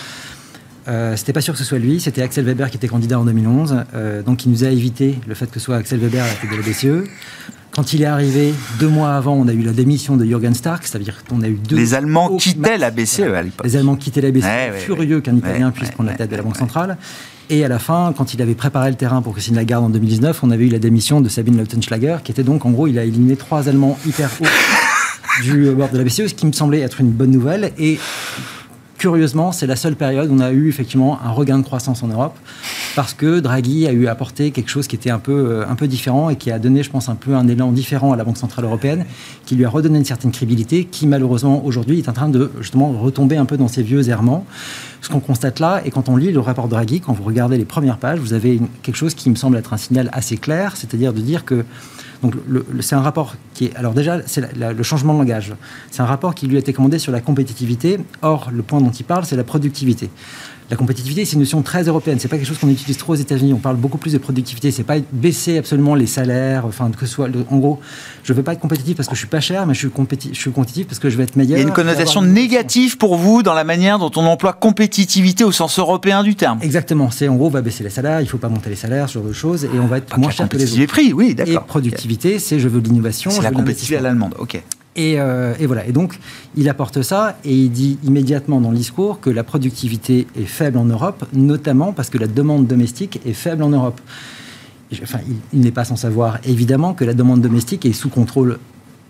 euh, c'était pas sûr que ce soit lui, c'était Axel Weber qui était candidat en deux mille onze, euh, donc il nous a évité le fait que ce soit Axel Weber à la tête de la B C E. Quand il est arrivé, deux mois avant, on a eu la démission de Jürgen Stark, c'est-à-dire qu'on a eu deux... Les Allemands quittaient la B C E à l'époque. Les Allemands quittaient la B C E, ouais, ouais, furieux ouais, qu'un Italien ouais, puisse ouais, prendre ouais, la tête ouais, de la Banque ouais. centrale. Et à la fin, quand il avait préparé le terrain pour Christine Lagarde en deux mille dix-neuf, on avait eu la démission de Sabine Lautenschlager, qui était donc, en gros, il a éliminé trois Allemands hyper hauts du bord de la B C E, ce qui me semblait être une bonne nouvelle. Et curieusement, c'est la seule période où on a eu effectivement un regain de croissance en Europe, parce que Draghi a eu apporté quelque chose qui était un peu, un peu différent et qui a donné, je pense, un peu un élan différent à la Banque Centrale Européenne, qui lui a redonné une certaine crédibilité, qui malheureusement aujourd'hui est en train de justement retomber un peu dans ses vieux errements. Ce qu'on constate là, et quand on lit le rapport de Draghi, quand vous regardez les premières pages, vous avez une, quelque chose qui me semble être un signal assez clair, c'est-à-dire de dire que donc le, le, c'est un rapport qui est... Alors déjà, c'est la, la, le changement de langage. C'est un rapport qui lui a été commandé sur la compétitivité. Or, le point dont il parle, c'est la productivité. La compétitivité, c'est une notion très européenne. C'est pas quelque chose qu'on utilise trop aux États-Unis. On parle beaucoup plus de productivité. C'est pas baisser absolument les salaires. Enfin, que ce soit. Le, en gros, je veux pas être compétitif parce que je suis pas cher, mais je suis, compéti- je suis compétitif parce que je vais être meilleur. Il y a une connotation négative pour vous dans la manière dont on emploie compétitivité au sens européen du terme. Exactement. C'est en gros, on va baisser les salaires. Il faut pas monter les salaires, ce genre de choses, et on va être ah, moins cher que les autres. Prix, oui, d'accord. Et productivité, okay. c'est je veux de l'innovation. C'est la compétitivité à l'allemande. Ok. Et, euh, et voilà. Et donc, il apporte ça et il dit immédiatement dans le discours que la productivité est faible en Europe, notamment parce que la demande domestique est faible en Europe. Enfin, il, il n'est pas sans savoir, évidemment, que la demande domestique est sous contrôle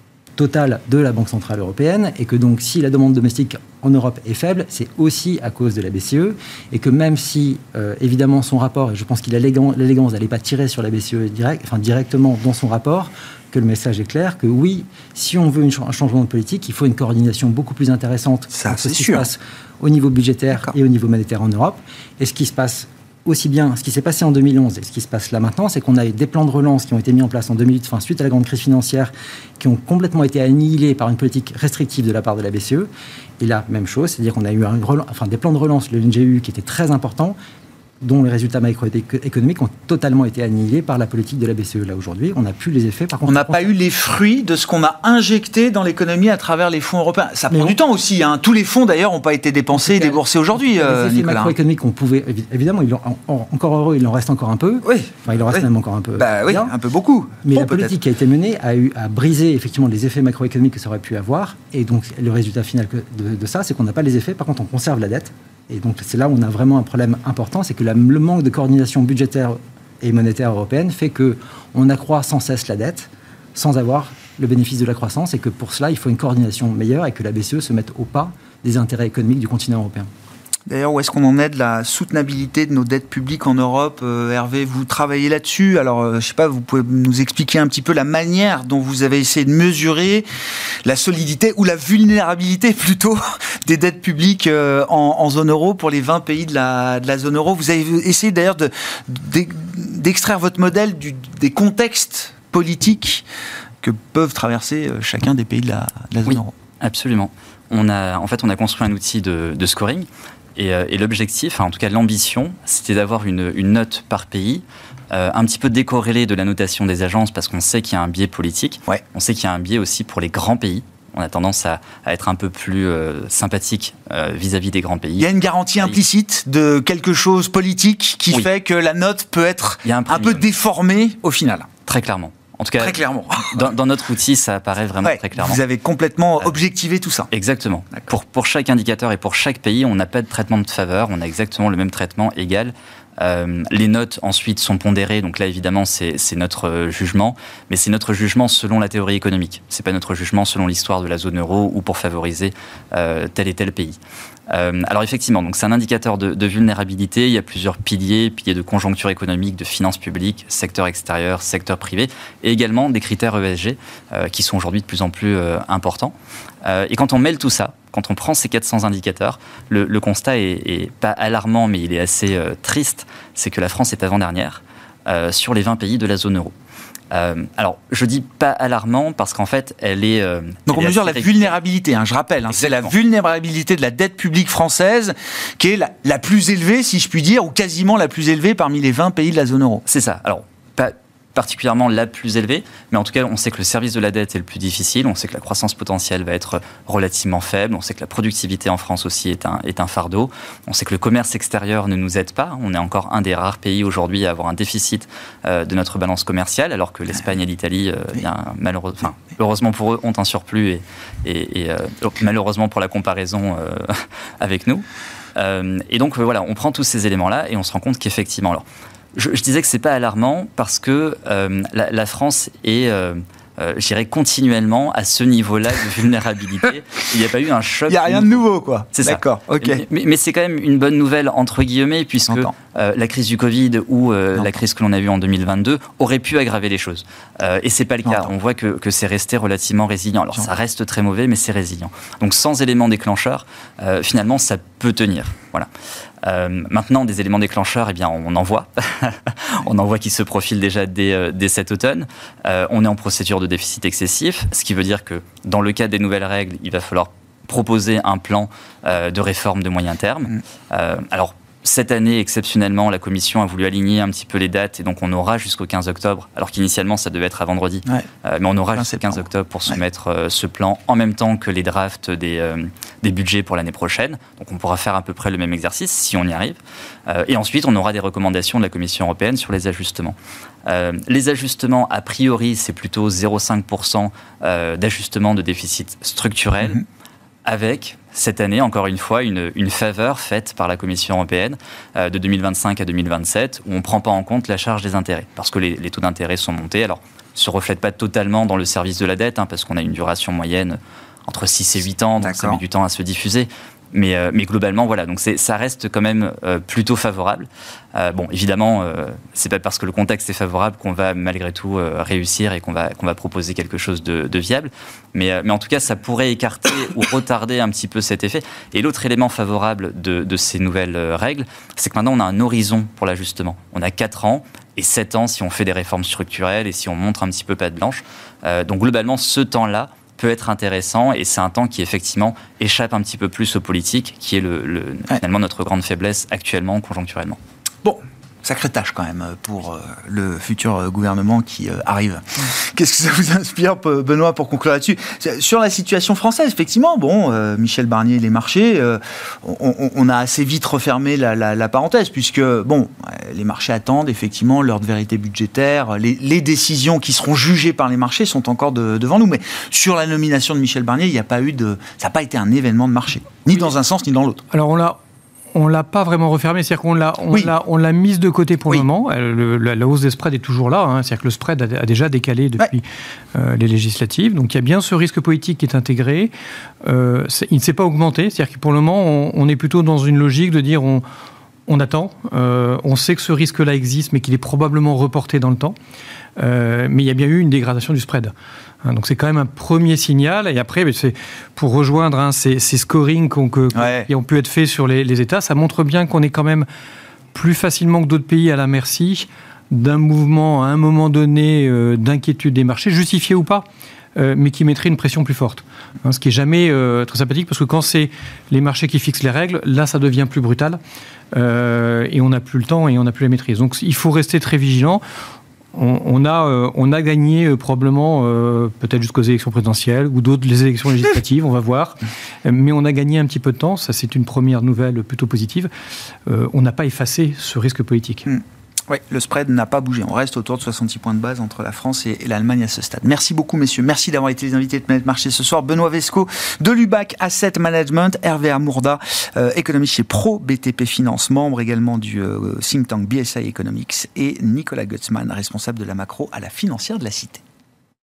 total de la Banque Centrale Européenne et que donc, si la demande domestique en Europe est faible, c'est aussi à cause de la B C E et que même si, euh, évidemment, son rapport, et je pense qu'il a l'élégance d'aller pas tirer sur la B C E direct, enfin, directement dans son rapport, que le message est clair, que oui, si on veut une, un changement de politique, il faut une coordination beaucoup plus intéressante Ça, entre c'est ce qui sûr. se passe au niveau budgétaire D'accord. et au niveau monétaire en Europe. Et ce qui se passe aussi bien, ce qui s'est passé en deux mille onze et ce qui se passe là maintenant, c'est qu'on a des plans de relance qui ont été mis en place en deux mille huit, enfin, suite à la grande crise financière, qui ont complètement été annihilés par une politique restrictive de la part de la B C E. Et là, même chose, c'est-à-dire qu'on a eu un, enfin, des plans de relance, le N G U, qui étaient très importants, dont les résultats macroéconomiques ont totalement été annihilés par la politique de la B C E. Là, aujourd'hui, on n'a plus les effets. Par contre, on n'a pas eu les fruits de ce qu'on a injecté dans l'économie à travers les fonds européens. Ça prend Mais du on... temps aussi. Hein. Tous les fonds, d'ailleurs, n'ont pas été dépensés et déboursés aujourd'hui, les euh, effets Nicolas. macroéconomiques, on pouvait... Évidemment, il en, en, encore heureux, il en reste encore un peu. Oui. Enfin, il en reste oui. même encore un peu. Bah oui, bien. un peu beaucoup. Mais bon, la politique peut-être. qui a été menée a, eu, a brisé effectivement les effets macroéconomiques que ça aurait pu avoir. Et donc, le résultat final de, de ça, c'est qu'on n'a pas les effets. Par contre, on conserve la dette. Et donc, c'est là où on a vraiment un problème important, c'est que la, le manque de coordination budgétaire et monétaire européenne fait qu'on accroît sans cesse la dette, sans avoir le bénéfice de la croissance, et que pour cela, il faut une coordination meilleure et que la B C E se mette au pas des intérêts économiques du continent européen. D'ailleurs, où est-ce qu'on en est de la soutenabilité de nos dettes publiques en Europe ? euh, Hervé, vous travaillez là-dessus. Alors, euh, je ne sais pas, vous pouvez nous expliquer un petit peu la manière dont vous avez essayé de mesurer la solidité ou la vulnérabilité plutôt des dettes publiques euh, en, en zone euro pour les vingt pays de la, de la zone euro. Vous avez essayé d'ailleurs de, de, d'extraire votre modèle du, des contextes politiques que peuvent traverser chacun des pays de la, de la zone oui, euro. Absolument. On a, en fait, on a construit un outil de, de scoring. Et, euh, et l'objectif, enfin, en tout cas l'ambition, c'était d'avoir une, une note par pays, euh, un petit peu décorrélée de la notation des agences, parce qu'on sait qu'il y a un biais politique. Ouais. On sait qu'il y a un biais aussi pour les grands pays. On a tendance à, à être un peu plus euh, sympathique euh, vis-à-vis des grands pays. Il y a une garantie implicite de quelque chose politique qui oui. fait que la note peut être un, un peu déformée au final. Très clairement. En tout cas, très clairement. Dans, dans notre outil, ça apparaît vraiment ouais, très clairement. Vous avez complètement objectivé tout ça. Exactement. Pour, pour chaque indicateur et pour chaque pays, on n'a pas de traitement de faveur, on a exactement le même traitement égal Euh, les notes ensuite sont pondérées, donc là évidemment c'est, c'est notre euh, jugement, mais c'est notre jugement selon la théorie économique. C'est pas notre jugement selon l'histoire de la zone euro ou pour favoriser euh, tel et tel pays. Euh, alors effectivement, donc c'est un indicateur de, de vulnérabilité. Il y a plusieurs piliers, piliers de conjoncture économique, de finances publiques, secteur extérieur, secteur privé, et également des critères E S G euh, qui sont aujourd'hui de plus en plus euh, importants. Euh, et quand on mêle tout ça, quand on prend ces quatre cents indicateurs, le, le constat est, est pas alarmant, mais il est assez euh, triste. C'est que la France est avant-dernière euh, sur les vingt pays de la zone euro. Euh, alors, je dis pas alarmant parce qu'en fait, elle est... Euh, Donc elle on est mesure la régulière. vulnérabilité, hein, je rappelle, hein, c'est la vulnérabilité de la dette publique française qui est la, la plus élevée, si je puis dire, ou quasiment la plus élevée parmi les vingt pays de la zone euro. C'est ça. Alors, pas particulièrement la plus élevée, mais en tout cas, on sait que le service de la dette est le plus difficile, on sait que la croissance potentielle va être relativement faible, on sait que la productivité en France aussi est un, est un fardeau, on sait que le commerce extérieur ne nous aide pas, on est encore un des rares pays aujourd'hui à avoir un déficit euh, de notre balance commerciale, alors que l'Espagne et l'Italie, euh, bien, malheureux, enfin, heureusement pour eux, ont un surplus et, et, et euh, malheureusement pour la comparaison euh, avec nous. Euh, et donc, euh, voilà, on prend tous ces éléments-là et on se rend compte qu'effectivement... Alors, Je, je disais que c'est pas alarmant parce que euh, la, la France est, euh, euh, je dirais, continuellement à ce niveau-là de vulnérabilité. Il n'y a pas eu un choc. Il n'y a rien de nouveau, quoi. C'est D'accord, ça. ok. Mais, mais, mais c'est quand même une bonne nouvelle, entre guillemets, puisque euh, la crise du Covid ou euh, la crise que l'on a eue en deux mille vingt-deux aurait pu aggraver les choses. Euh, et c'est pas le cas. J'entends. On voit que, que c'est resté relativement résilient. Alors, ça reste très mauvais, mais c'est résilient. Donc, sans éléments déclencheurs, euh, finalement, ça peut tenir. Voilà. Euh, maintenant, des éléments déclencheurs, eh bien, on en voit. On en voit qui se profilent déjà dès, euh, dès cet automne. Euh, on est en procédure de déficit excessif, ce qui veut dire que dans le cadre des nouvelles règles, il va falloir proposer un plan euh, de réforme de moyen terme. Mmh. Euh, alors, cette année, exceptionnellement, la Commission a voulu aligner un petit peu les dates et donc on aura jusqu'au quinze octobre, alors qu'initialement ça devait être à vendredi. Ouais. Euh, mais on aura jusqu'au quinze octobre pour soumettre ouais. euh, ce plan en même temps que les drafts des, euh, des budgets pour l'année prochaine. Donc on pourra faire à peu près le même exercice si on y arrive. Euh, et ensuite, on aura des recommandations de la Commission européenne sur les ajustements. Euh, les ajustements, a priori, c'est plutôt zéro virgule cinq pour cent euh, d'ajustement de déficit structurel. Mmh. Avec, cette année, encore une fois, une, une faveur faite par la Commission européenne euh, de deux mille vingt-cinq à deux mille vingt-sept, où on ne prend pas en compte la charge des intérêts, parce que les, les taux d'intérêt sont montés. Alors, ne se reflètent pas totalement dans le service de la dette, hein, parce qu'on a une duration moyenne entre six et huit ans, donc D'accord. ça met du temps à se diffuser. Mais, euh, mais globalement, voilà, donc c'est, ça reste quand même euh, plutôt favorable. Euh, bon, évidemment, euh, c'est pas parce que le contexte est favorable qu'on va malgré tout euh, réussir et qu'on va, qu'on va proposer quelque chose de, de viable. Mais, euh, mais en tout cas, ça pourrait écarter ou retarder un petit peu cet effet. Et l'autre élément favorable de, de ces nouvelles euh, règles, c'est que maintenant, on a un horizon pour l'ajustement. On a quatre ans et sept ans si on fait des réformes structurelles et si on montre un petit peu patte blanche. Euh, donc globalement, ce temps-là peut être intéressant et c'est un temps qui effectivement échappe un petit peu plus aux politiques, qui est le, le, ouais. finalement notre grande faiblesse actuellement, conjoncturellement. Bon, sacrée tâche quand même pour euh, le futur gouvernement qui euh, arrive. Ouais. Qu'est-ce que ça vous inspire, Benoît, pour conclure là-dessus ? Sur la situation française, effectivement, bon, euh, Michel Barnier, les marchés, euh, on, on a assez vite refermé la, la, la parenthèse, puisque, bon, les marchés attendent effectivement l'heure de vérité budgétaire, les, les décisions qui seront jugées par les marchés sont encore de, devant nous. Mais sur la nomination de Michel Barnier, il n'y a pas eu de, ça n'a pas été un événement de marché, ni oui. dans un sens ni dans l'autre. Alors on l'a On ne l'a pas vraiment refermé, c'est-à-dire qu'on l'a, on oui. l'a, on l'a mise de côté pour oui. le moment. Le, la, la hausse des spreads est toujours là, hein, c'est-à-dire que le spread a, a déjà décalé depuis ouais. euh, les législatives. Donc il y a bien ce risque politique qui est intégré. Euh, c'est, il ne s'est pas augmenté, c'est-à-dire que pour le moment, on, on est plutôt dans une logique de dire on, on attend, euh, on sait que ce risque-là existe, mais qu'il est probablement reporté dans le temps. Euh, mais il y a bien eu une dégradation du spread. Hein, donc c'est quand même un premier signal. Et après, c'est pour rejoindre hein, ces, ces scorings qu'on, que, ouais. qui ont pu être faits sur les, les États, ça montre bien qu'on est quand même plus facilement que d'autres pays à la merci d'un mouvement à un moment donné euh, d'inquiétude des marchés, justifié ou pas, euh, mais qui mettrait une pression plus forte. Hein, ce qui n'est jamais euh, très sympathique, parce que quand c'est les marchés qui fixent les règles, là ça devient plus brutal, euh, et on n'a plus le temps et on n'a plus la maîtrise. Donc il faut rester très vigilant. On, on, a, euh, on a gagné euh, probablement, euh, peut-être jusqu'aux élections présidentielles ou d'autres, les élections législatives, on va voir. Mais on a gagné un petit peu de temps, ça c'est une première nouvelle plutôt positive. Euh, on n'a pas effacé ce risque politique. Mmh. Oui, le spread n'a pas bougé. On reste autour de soixante-six points de base entre la France et l'Allemagne à ce stade. Merci beaucoup, messieurs. Merci d'avoir été les invités de Planète Marché ce soir. Benoît Vesco de Lubac Asset Management, Hervé Amourda, euh, économiste chez Pro B T P Finance, membre également du euh, think tank B S I Economics, et Nicolas Gutzmann, responsable de la macro à la financière de la Cité.